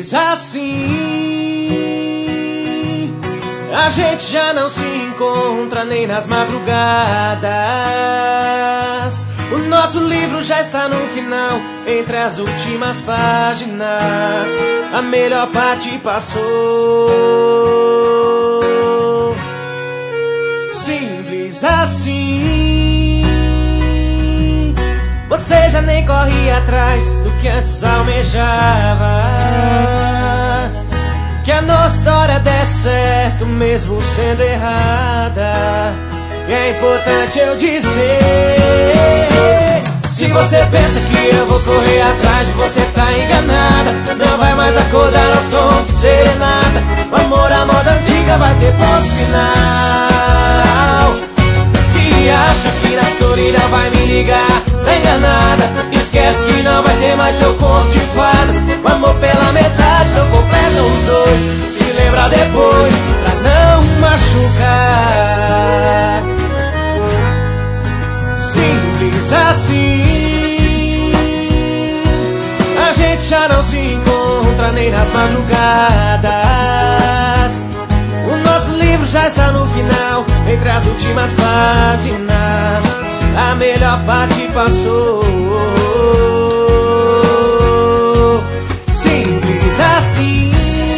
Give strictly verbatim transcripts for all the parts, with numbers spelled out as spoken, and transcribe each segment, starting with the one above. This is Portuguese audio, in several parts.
Simples assim, a gente já não se encontra nem nas madrugadas. O nosso livro já está no final, entre as últimas páginas. A melhor parte passou. Simples assim, você já nem corre atrás do que antes almejava. Que a nossa história dê certo mesmo sendo errada. E é importante eu dizer, se você pensa que eu vou correr atrás, você tá enganada. Não vai mais acordar ao som de serenata. O amor à moda antiga vai ter ponto final. Se acha que na solidão vai me ligar, tá enganada. Esquece que não vai ter mais seu conto de fadas. O amor pela metade não completam os dois. Se lembra depois pra não machucar. Simples assim, a gente já não se encontra nem nas madrugadas. O nosso livro já está no final, entre as últimas páginas. A melhor parte passou. Simples assim,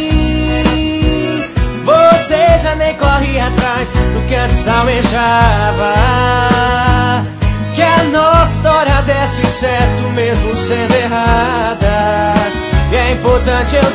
você já nem corre atrás do que antes almejava. Que a nossa história desse certo mesmo sendo errada. E é importante eu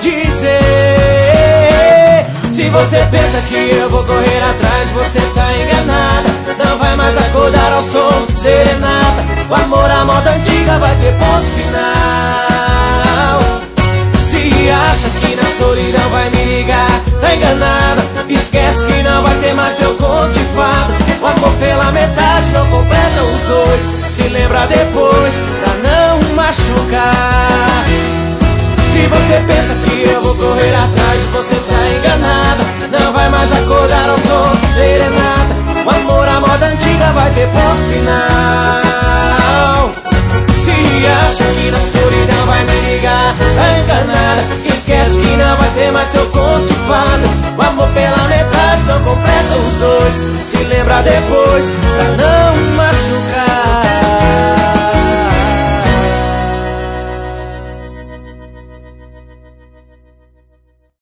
dizer, se você pensa que eu vou correr atrás, você tá enganada. Não vai mais acordar ao som de serenata. O amor à moda antiga vai ter ponto final. Se acha que na solidão vai me ligar, tá enganada. Esquece que não vai ter mais seu conto de fadas. O amor pela metade não completa os dois. Se lembra depois pra não machucar. Se você pensa que eu vou correr atrás, você tá enganada. Não vai mais acordar ao som de serenata. O amor à moda antiga vai ter ponto final. Se acha que na solidão vai me ligar, tá enganada. Esquece que não vai ter mais seu conto de fadas. O amor pela metade não completa os dois. Se lembra depois pra não